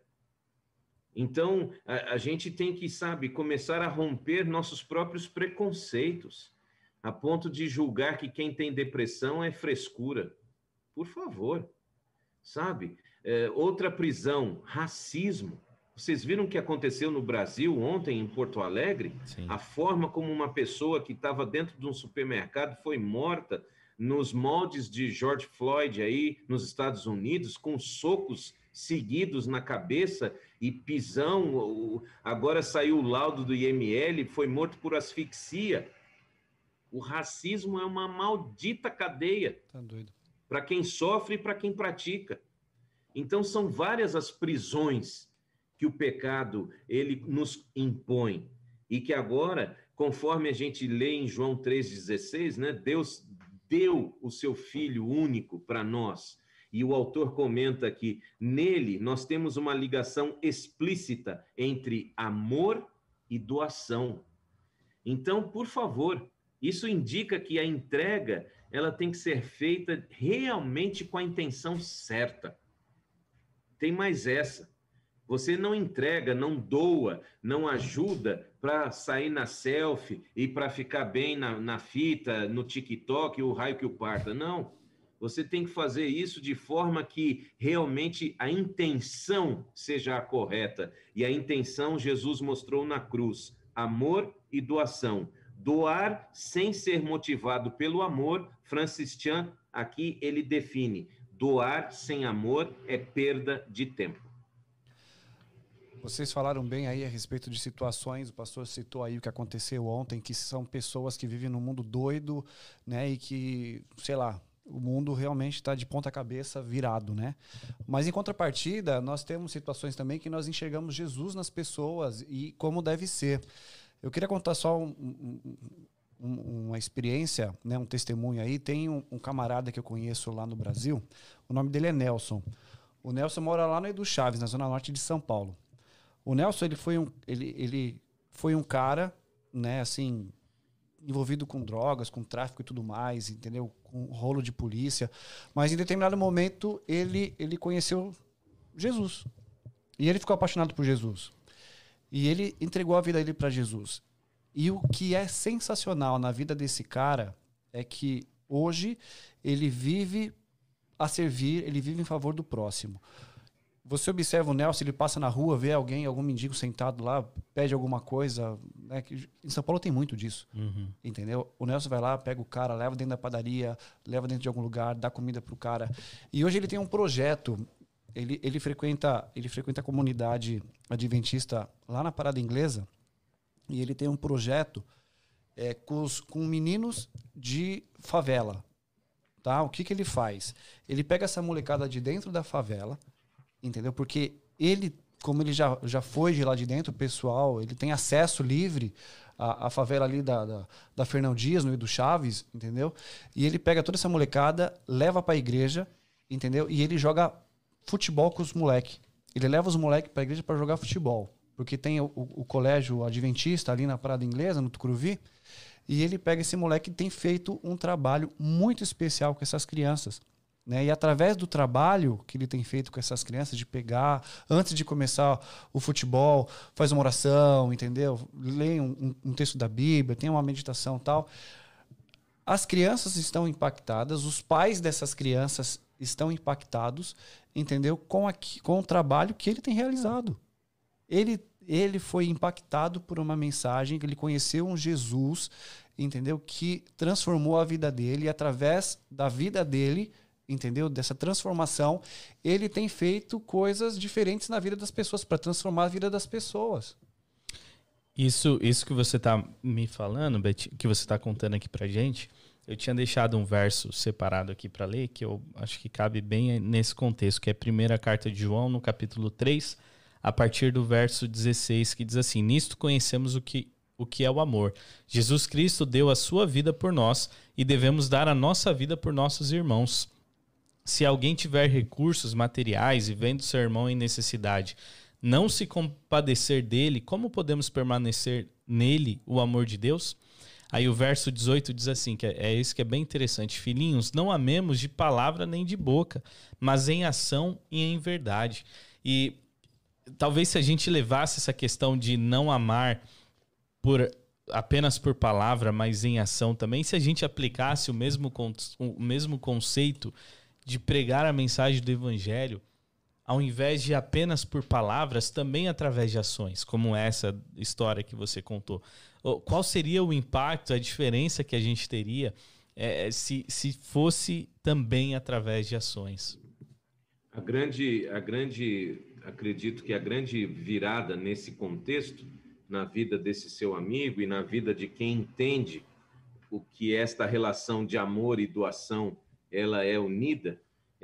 Então, a, a gente tem que, sabe, começar a romper nossos próprios preconceitos, a ponto de julgar que quem tem depressão é frescura. Por favor, sabe? É, outra prisão, racismo. Vocês viram o que aconteceu no Brasil ontem, em Porto Alegre? Sim. A forma como uma pessoa que estava dentro de um supermercado foi morta nos moldes de George Floyd aí nos Estados Unidos, com socos seguidos na cabeça e pisão. Agora saiu o laudo do I M L, foi morto por asfixia. O racismo é uma maldita cadeia. Tá doido. Para quem sofre e para quem pratica. Então são várias as prisões que o pecado ele nos impõe e que agora, conforme a gente lê em João três dezesseis, né, Deus deu o seu Filho único para nós. E o autor comenta que nele nós temos uma ligação explícita entre amor e doação. Então, por favor, isso indica que a entrega ela tem que ser feita realmente com a intenção certa. Tem mais essa. Você não entrega, não doa, não ajuda para sair na selfie e para ficar bem na, na fita, no TikTok, o raio que o parta. Não. Você tem que fazer isso de forma que realmente a intenção seja a correta. E a intenção Jesus mostrou na cruz. Amor e doação. Doar sem ser motivado pelo amor, Francis Chan, aqui ele define. Doar sem amor é perda de tempo. Vocês falaram bem aí a respeito de situações, o pastor citou aí o que aconteceu ontem, que são pessoas que vivem num mundo doido, né, e que, sei lá, o mundo realmente está de ponta cabeça virado, né? Mas em contrapartida, nós temos situações também que nós enxergamos Jesus nas pessoas e como deve ser. Eu queria contar só um, um, um, uma experiência, né, um testemunho aí. Tem um, um camarada que eu conheço lá no Brasil, o nome dele é Nelson. O Nelson mora lá no Edu Chaves, na zona norte de São Paulo. O Nelson, ele foi um, ele, ele foi um cara, né, assim, envolvido com drogas, com tráfico e tudo mais, entendeu? Com rolo de polícia. Mas em determinado momento ele, ele conheceu Jesus. E ele ficou apaixonado por Jesus. E ele entregou a vida dele para Jesus. E o que é sensacional na vida desse cara é que hoje ele vive a servir, ele vive em favor do próximo. Você observa o Nelson, ele passa na rua, vê alguém, algum mendigo sentado lá, pede alguma coisa, né? Que em São Paulo tem muito disso, Uhum. entendeu? O Nelson vai lá, pega o cara, leva dentro da padaria, leva dentro de algum lugar, dá comida pro cara. E hoje ele tem um projeto, ele, ele, frequenta, ele frequenta a comunidade adventista lá na Parada Inglesa, e ele tem um projeto é, com, os, com meninos de favela. Tá? O que, que ele faz? Ele pega essa molecada de dentro da favela, entendeu? Porque ele, como ele já, já foi de lá de dentro, o pessoal, ele tem acesso livre à, à favela ali da, da, da Fernão Dias, no Edu Chaves, entendeu? E ele pega toda essa molecada, leva para a igreja, entendeu? E ele joga futebol com os moleques. Ele leva os moleques para a igreja para jogar futebol. Porque tem o, o, o colégio adventista ali na Parada Inglesa, no Tucuruvi, e ele pega esse moleque e tem feito um trabalho muito especial com essas crianças. Né? E através do trabalho que ele tem feito com essas crianças, de pegar, antes de começar o futebol, faz uma oração, entendeu? Lê um, um texto da Bíblia, tem uma meditação e tal. As crianças estão impactadas, os pais dessas crianças estão impactados, entendeu? Com, a, com o trabalho que ele tem realizado. Ele, ele foi impactado por uma mensagem, que ele conheceu um Jesus, entendeu? Que transformou a vida dele, e através da vida dele, entendeu? Dessa transformação, ele tem feito coisas diferentes na vida das pessoas, para transformar a vida das pessoas. Isso, isso que você está me falando, Beth, que você está contando aqui pra gente, eu tinha deixado um verso separado aqui para ler, que eu acho que cabe bem nesse contexto, que é a primeira carta de João, no capítulo três, a partir do verso dezesseis, que diz assim: nisto conhecemos o que, o que é o amor. Jesus Cristo deu a sua vida por nós e devemos dar a nossa vida por nossos irmãos. Se alguém tiver recursos materiais e vendo seu irmão em necessidade, não se compadecer dele, como podemos permanecer nele o amor de Deus? Aí o verso dezoito diz assim, que é, é isso que é bem interessante: filhinhos, não amemos de palavra nem de boca, mas em ação e em verdade. E talvez se a gente levasse essa questão de não amar por, apenas por palavra, mas em ação também, se a gente aplicasse o mesmo, o mesmo conceito de pregar a mensagem do evangelho, ao invés de apenas por palavras, também através de ações, como essa história que você contou, qual seria o impacto, a diferença que a gente teria é, se, se fosse também através de ações? A grande, a grande, acredito que a grande virada nesse contexto, na vida desse seu amigo e na vida de quem entende o que esta relação de amor e doação ela é unida,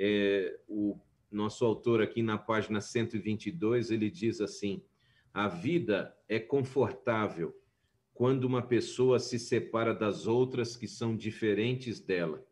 é, o nosso autor aqui na página cento e vinte e dois, ele diz assim: a vida é confortável quando uma pessoa se separa das outras que são diferentes dela.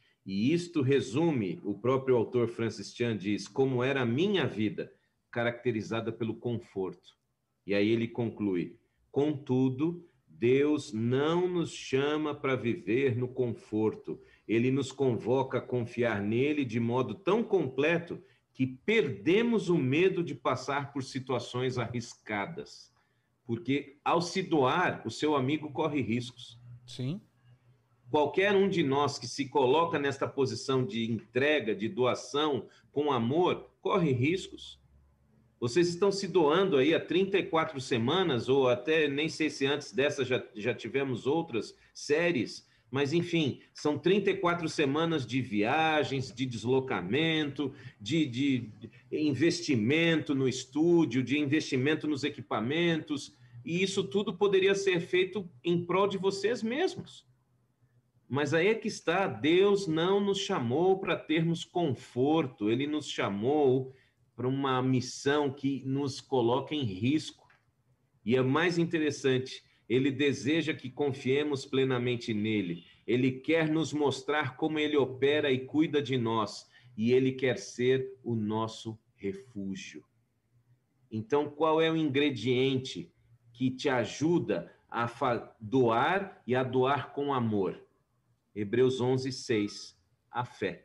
E isto resume, o próprio autor Francis Chan diz, como era a minha vida, caracterizada pelo conforto. E aí ele conclui: contudo, Deus não nos chama para viver no conforto. Ele nos convoca a confiar nele de modo tão completo que perdemos o medo de passar por situações arriscadas. Porque ao se doar, o seu amigo corre riscos. Sim. Qualquer um de nós que se coloca nesta posição de entrega, de doação, com amor, corre riscos. Vocês estão se doando aí há trinta e quatro semanas, ou até nem sei se antes dessa já, já tivemos outras séries, mas enfim, são trinta e quatro semanas de viagens, de deslocamento, de, de investimento no estúdio, de investimento nos equipamentos, e isso tudo poderia ser feito em prol de vocês mesmos. Mas aí é que está, Deus não nos chamou para termos conforto, Ele nos chamou para uma missão que nos coloca em risco. E é mais interessante, Ele deseja que confiemos plenamente nele. Ele quer nos mostrar como Ele opera e cuida de nós. E Ele quer ser o nosso refúgio. Então, qual é o ingrediente que te ajuda a doar e a doar com amor? Hebreus onze, seis, a fé.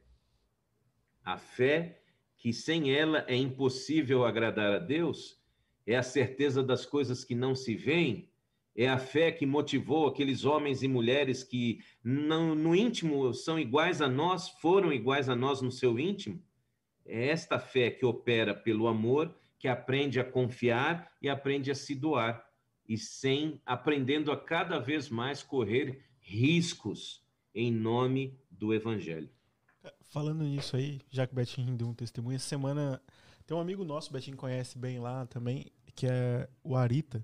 A fé, que sem ela é impossível agradar a Deus, é a certeza das coisas que não se veem, é a fé que motivou aqueles homens e mulheres que não, no íntimo são iguais a nós, foram iguais a nós no seu íntimo. É esta fé que opera pelo amor, que aprende a confiar e aprende a se doar, e sem, aprendendo a cada vez mais correr riscos em nome do Evangelho. Falando nisso aí, já que o Betinho deu um testemunho, essa semana tem um amigo nosso, o Betinho conhece bem lá também, que é o Arita.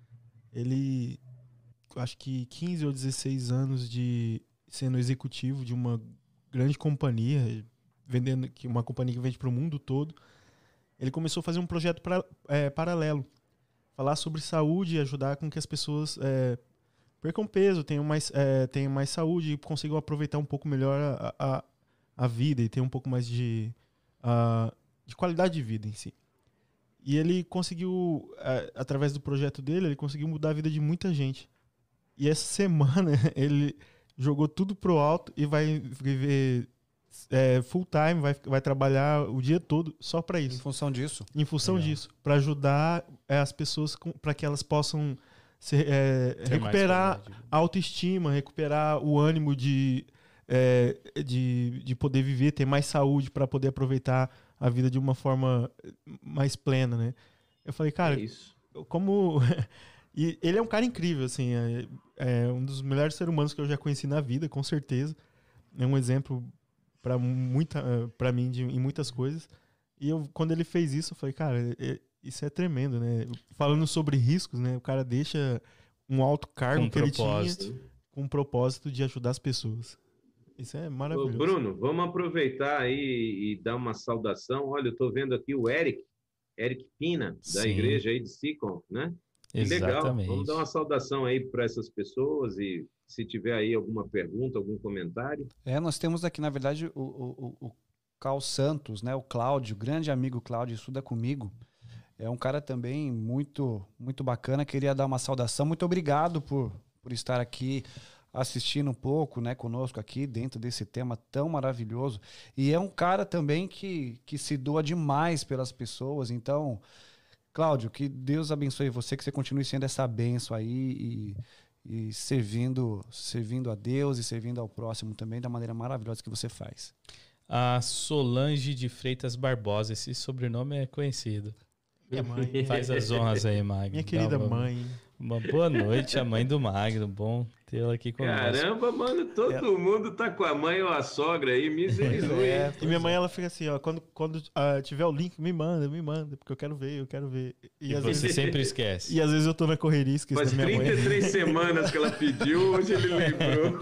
Ele, acho que quinze ou dezesseis anos de sendo executivo de uma grande companhia, vendendo, uma companhia que vende para o mundo todo. Ele começou a fazer um projeto pra, é, paralelo, falar sobre saúde e ajudar com que as pessoas é, percam peso, tenham mais, é, tenham mais saúde e consigam aproveitar um pouco melhor a, a, a vida e ter um pouco mais de, a, de qualidade de vida em si. E ele conseguiu, a, através do projeto dele, ele conseguiu mudar a vida de muita gente. E essa semana ele jogou tudo pro alto e vai viver é, full time, vai, vai trabalhar o dia todo só para isso. Em função disso. Em função Legal. disso, para ajudar é, as pessoas, para que elas possam se, é, recuperar a autoestima, recuperar o ânimo de, é, de, de poder viver, ter mais saúde para poder aproveitar a vida de uma forma mais plena, né? Eu falei, cara, É isso. como... E ele é um cara incrível, assim, é, é um dos melhores seres humanos que eu já conheci na vida, com certeza. É um exemplo para muita, para mim de, em muitas coisas. E eu, quando ele fez isso, eu falei, cara, é, isso é tremendo, né? Falando sobre riscos, né? O cara deixa um alto cargo Com que ele propósito. tinha com um propósito de ajudar as pessoas. Isso é Ô, maravilhoso. Bruno, vamos aproveitar aí e dar uma saudação. Olha, eu estou vendo aqui o Eric, Eric Pina, da Sim. igreja aí de Sicom, né? Que legal. Exatamente. Vamos dar uma saudação aí para essas pessoas e se tiver aí alguma pergunta, algum comentário. É, nós temos aqui, na verdade, o, o, o Cal Santos, né? O Cláudio, grande amigo Cláudio, estuda comigo. É um cara também muito, muito bacana. Queria dar uma saudação. Muito obrigado por, por estar aqui assistindo um pouco, né, conosco aqui dentro desse tema tão maravilhoso. E é um cara também que, que se doa demais pelas pessoas. Então, Cláudio, que Deus abençoe você, que você continue sendo essa bênção aí e, e servindo, servindo a Deus e servindo ao próximo também da maneira maravilhosa que você faz. A Solange de Freitas Barbosa, esse sobrenome é conhecido. Minha mãe. Faz as honras aí, Magno. Minha querida Dá uma, mãe. Uma boa noite, a mãe do Magno. Bom tê-la aqui conosco. Caramba, mano, todo É. mundo tá com a mãe ou a sogra aí, misericórdia. E minha mãe, ela fica assim, ó, quando, quando ah, tiver o link, me manda, me manda, porque eu quero ver, eu quero ver. E, E às você vezes, sempre esquece. e às vezes eu tô na correria, esqueço Faz da minha trinta e mãe. três semanas que ela pediu, hoje ele lembrou.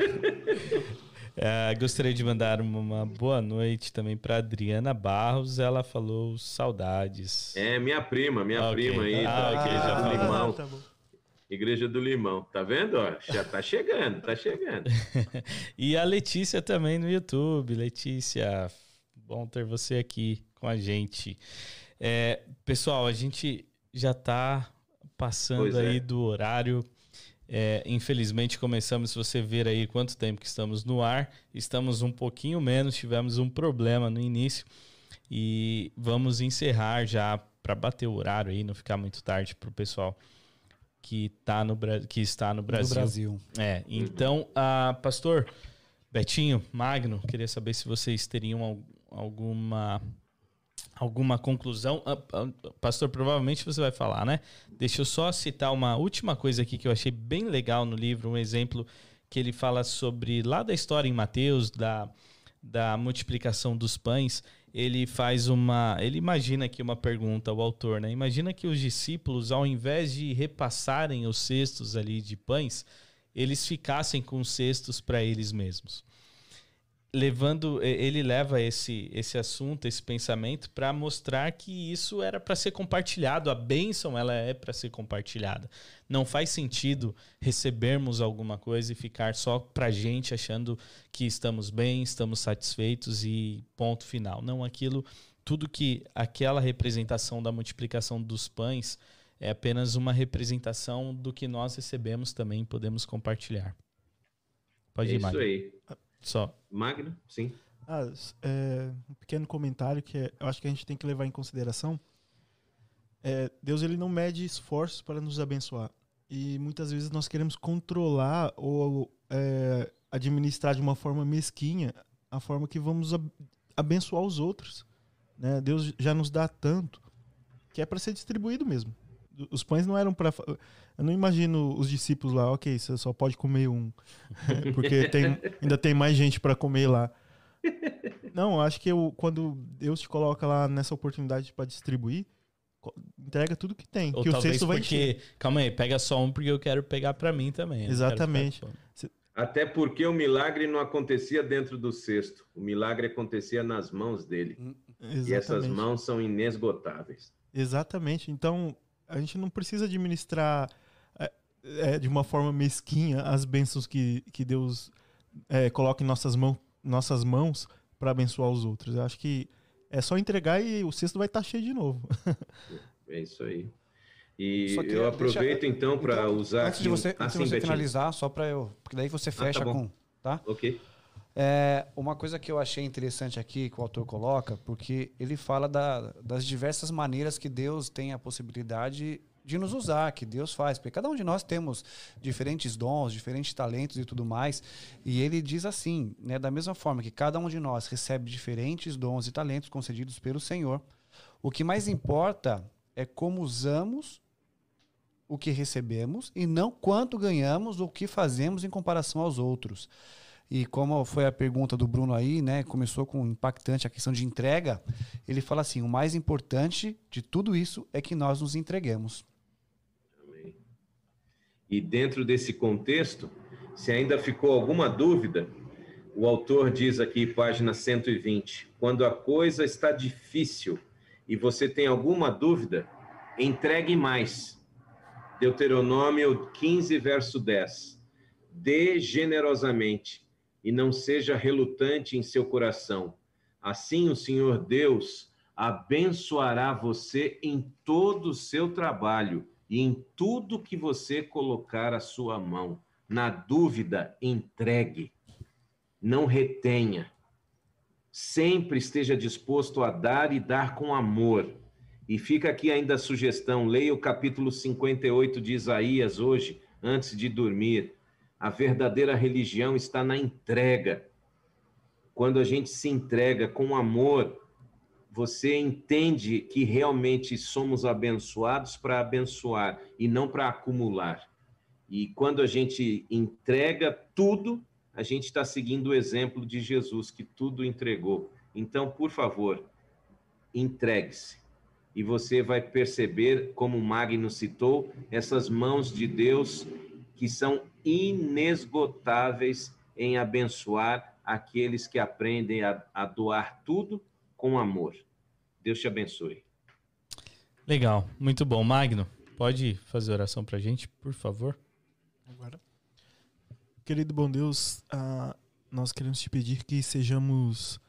É, gostaria de mandar uma, uma boa noite também para Adriana Barros. Ela falou saudades. É, minha prima, minha Ok. prima aí, Ah, da ok, Igreja já do falou. Limão. tá bom. Igreja do Limão, tá vendo? Ó, já tá chegando, tá chegando. E a Letícia também no YouTube. Letícia, bom ter você aqui com a gente. É, pessoal, a gente já tá passando Pois é. aí do horário. É, infelizmente começamos, se você ver aí quanto tempo que estamos no ar, estamos um pouquinho menos, tivemos um problema no início e vamos encerrar já para bater o horário aí, não ficar muito tarde para o pessoal que, tá no, Bra- que está no Brasil. Do Brasil. É, então, ah, pastor Betinho, Magno, queria saber se vocês teriam al- alguma... Alguma conclusão? Ah, ah, pastor, provavelmente você vai falar, né? Deixa eu só citar uma última coisa aqui que eu achei bem legal no livro, um exemplo que ele fala sobre, lá da história em Mateus, da, da multiplicação dos pães. Ele faz uma... Ele imagina aqui uma pergunta, o autor, né? Imagina que os discípulos, ao invés de repassarem os cestos ali de pães, eles ficassem com cestos para eles mesmos. Levando, ele leva esse, esse assunto, esse pensamento, para mostrar que isso era para ser compartilhado. A bênção, ela é para ser compartilhada. Não faz sentido recebermos alguma coisa e ficar só para a gente, achando que estamos bem, estamos satisfeitos e ponto final. Não, aquilo, tudo que aquela representação da multiplicação dos pães é apenas uma representação do que nós recebemos também, podemos compartilhar. Pode é ir, Magno. Isso aí. Só. Magno, sim. Ah, é, um pequeno comentário que é, eu acho que a gente tem que levar em consideração. É, Deus, ele não mede esforços para nos abençoar. E muitas vezes nós queremos controlar ou é, administrar de uma forma mesquinha a forma que vamos ab- abençoar os outros. Né? Deus já nos dá tanto que é para ser distribuído mesmo. Os pães não eram para... Eu não imagino os discípulos lá, ok, você só pode comer um, porque tem, ainda tem mais gente para comer lá. Não, eu acho que eu, quando Deus te coloca lá nessa oportunidade para distribuir, entrega tudo que tem, Ou que o talvez cesto vai porque... encher. Calma aí, pega só um porque eu quero pegar para mim também. Eu Exatamente. Até porque o milagre não acontecia dentro do cesto. O milagre acontecia nas mãos dele. Exatamente. E essas mãos são inesgotáveis. Exatamente. Então, a gente não precisa administrar é, é, de uma forma mesquinha as bênçãos que, que Deus é, coloca em nossas, mão, nossas mãos para abençoar os outros. Eu acho que é só entregar e o cesto vai estar cheio de novo. É isso aí. E Só que eu aproveito deixa- então para então, usar Antes aqui de você, um... antes de assim, você Betinho. finalizar, só para eu... Porque daí você fecha tá bom. com... Tá? Ok. É, uma coisa que eu achei interessante aqui, que o autor coloca, porque ele fala da, das diversas maneiras que Deus tem a possibilidade de nos usar, que Deus faz. Porque cada um de nós temos diferentes dons, diferentes talentos e tudo mais. E ele diz assim, né, da mesma forma que cada um de nós recebe diferentes dons e talentos concedidos pelo Senhor, o que mais importa é como usamos o que recebemos e não quanto ganhamos ou o que fazemos em comparação aos outros. E como foi a pergunta do Bruno aí, né, começou com impactante a questão de entrega, ele fala assim, o mais importante de tudo isso é que nós nos entreguemos. Amém. E dentro desse contexto, se ainda ficou alguma dúvida, o autor diz aqui, página cento e vinte, quando a coisa está difícil e você tem alguma dúvida, entregue mais. Deuteronômio quinze, verso dez. Dê generosamente e não seja relutante em seu coração. Assim o Senhor Deus abençoará você em todo o seu trabalho e em tudo que você colocar a sua mão. Na dúvida, entregue. Não retenha. Sempre esteja disposto a dar e dar com amor. E fica aqui ainda a sugestão, leia o capítulo cinquenta e oito de Isaías hoje, antes de dormir. A verdadeira religião está na entrega. Quando a gente se entrega com amor, você entende que realmente somos abençoados para abençoar e não para acumular. E quando a gente entrega tudo, a gente está seguindo o exemplo de Jesus, que tudo entregou. Então, por favor, entregue-se. E você vai perceber, como o Magno citou, essas mãos de Deus que são inesgotáveis em abençoar aqueles que aprendem a, a doar tudo com amor. Deus te abençoe. Legal, muito bom. Magno, pode fazer oração para a gente, por favor? Agora. Querido bom Deus, ah, nós queremos te pedir que sejamos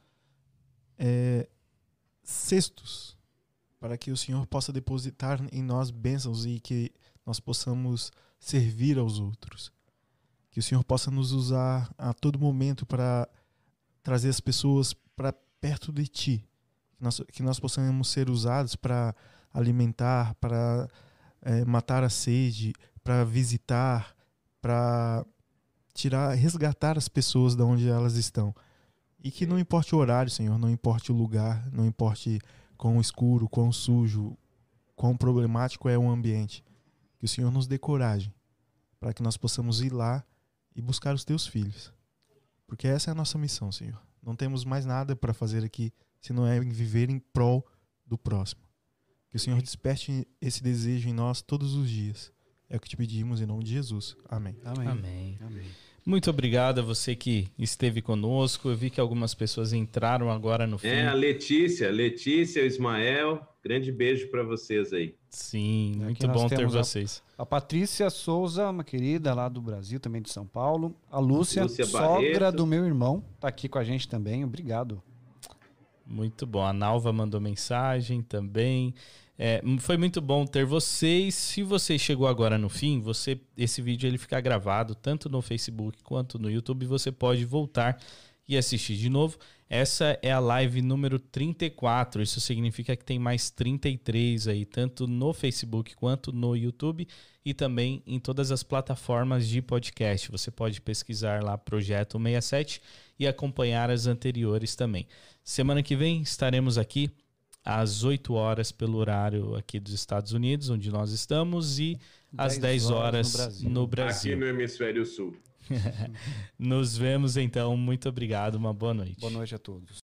é, cestos para que o Senhor possa depositar em nós bênçãos e que nós possamos servir aos outros. Que o Senhor possa nos usar a todo momento para trazer as pessoas para perto de Ti. Que nós, que nós possamos ser usados para alimentar, para é, matar a sede, para visitar, para tirar, resgatar as pessoas de onde elas estão. E que não importe o horário, Senhor, não importe o lugar, não importe quão escuro, quão sujo, quão problemático é o ambiente. Que o Senhor nos dê coragem para que nós possamos ir lá e buscar os teus filhos. Porque essa é a nossa missão, Senhor. Não temos mais nada para fazer aqui, se não é viver em prol do próximo. Que o Senhor desperte esse desejo em nós todos os dias. É o que te pedimos em nome de Jesus. Amém. Amém. Amém. Amém. Muito obrigado a você que esteve conosco. Eu vi que algumas pessoas entraram agora no fim. É, a Letícia, Letícia, o Ismael, grande beijo para vocês aí. Sim, Aqui muito nós bom ter temos a- vocês. A Patrícia Souza, uma querida lá do Brasil, também de São Paulo. A Lúcia, Lúcia sogra Barreto. do meu irmão, tá aqui com a gente também. Obrigado. Muito bom. A Nalva mandou mensagem também. É, foi muito bom ter vocês. Se você chegou agora no fim, você esse vídeo ele fica gravado tanto no Facebook quanto no YouTube. Você pode voltar e assistir de novo. Essa é a live número trinta e quatro. Isso significa que tem mais trinta e três aí, tanto no Facebook quanto no YouTube e também em todas as plataformas de podcast. Você pode pesquisar lá Projeto sessenta e sete e acompanhar as anteriores também. Semana que vem estaremos aqui às oito horas pelo horário aqui dos Estados Unidos, onde nós estamos, e às dez horas no Brasil. no Brasil. Aqui no Hemisfério Sul. Nos vemos então. Muito obrigado. Uma boa noite. Boa noite a todos.